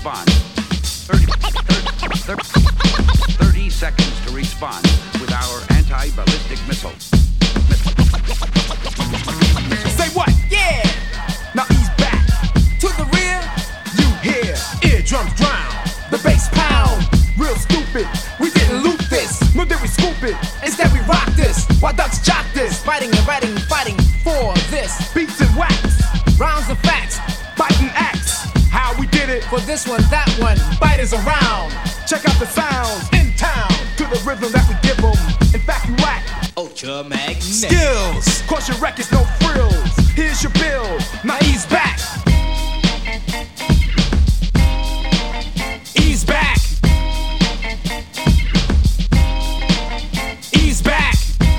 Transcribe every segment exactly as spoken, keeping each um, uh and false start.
respond. thirty, thirty, thirty seconds to respond with our anti-ballistic missile. Say what? Yeah! Now ease back. To the rear, you hear eardrums drown. The bass pound, real stupid. We didn't loot this, nor did we scoop it. Instead we rock this, while ducks jock this. Fighting and writing and fighting for this. Beats and wax, rounds and facts, biting axe. How we did it, for this one, that one, biters around. Check out the sounds in town, to the rhythm that we give them. In fact, you whack. Ultra magnetic Skills, caution records, no frills. Here's your bill, now ease back. Ease back. Ease back.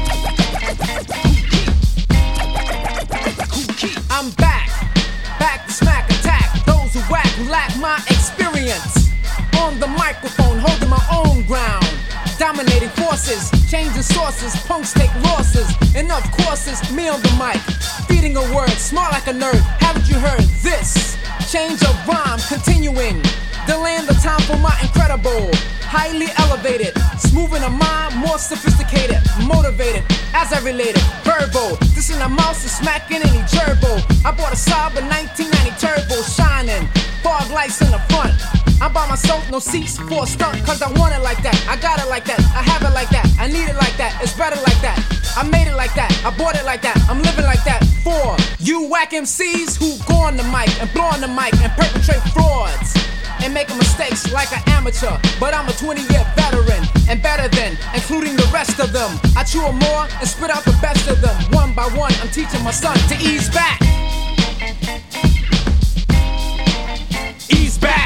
I'm back, back to smack attack those who whack, who lack my experience. On the microphone, holding my own ground. Dominating forces, changing sources, punks take losses. Enough courses, me on the mic, feeding a word, smart like a nerd. Haven't you heard this? Change of rhyme, continuing, delaying the time for my incredible. Highly elevated, smooth in a mind, more sophisticated, motivated, as I related, verbal. This in a mouse is smacking any gerbil. I bought a Saab nineteen ninety turbo, shining, fog lights in the front. I'm by myself, no seats for a stunt, cause I want it like that. I got it like that, I have it like that, I need it like that, it's better like that. I made it like that, I bought it like that, I'm living like that. For you whack M Cs who go on the mic and blow on the mic and perpetrate frauds and making mistakes like an amateur, but I'm a twenty year veteran and better than, including the rest of them. I chew them more and spit out the best of them. One by one, I'm teaching my son to ease back. Ease back.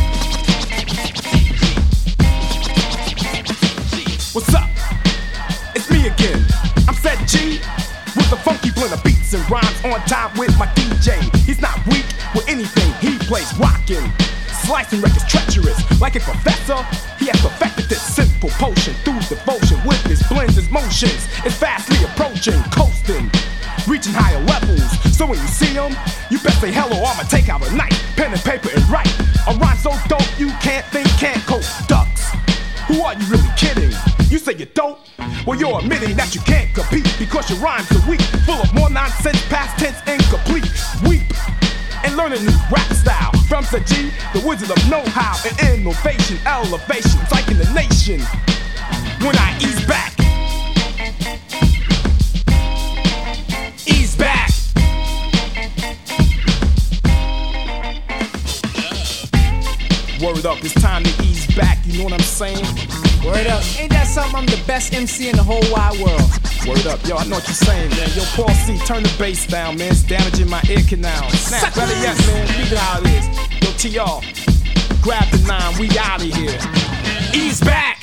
What's up? It's me again. I'm Set G with the funky blend of beats and rhymes on time with my D J. He's not weak with anything he plays rockin'. Slicing records treacherous like a professor. He has perfected this simple potion through devotion with his blends, his motions. It's fastly approaching, coasting, reaching higher levels. So when you see him, you best say hello. I'ma take out a knife, pen and paper and write a rhyme so dope you can't think, can't cope. Ducks, who are you really kidding? You say you're dope? Well, you're admitting that you can't compete because your rhymes are weak, full of more nonsense, past tense, incomplete. Weep and learn a new rap style from Set G, the wizard of know-how and innovation, elevation, psyching the nation. When I ease back, ease back. Word up, it's time to ease back. You know what I'm saying? Word up, ain't that something? I'm the best M C in the whole wide world. Word up, yo, I know what you're saying, man. Yo, Paul C, turn the bass down, man. It's damaging my ear canal. Snap, better yet, man. Leave it how it is. Yo, T R, grab the nine, we out of here. Ease back.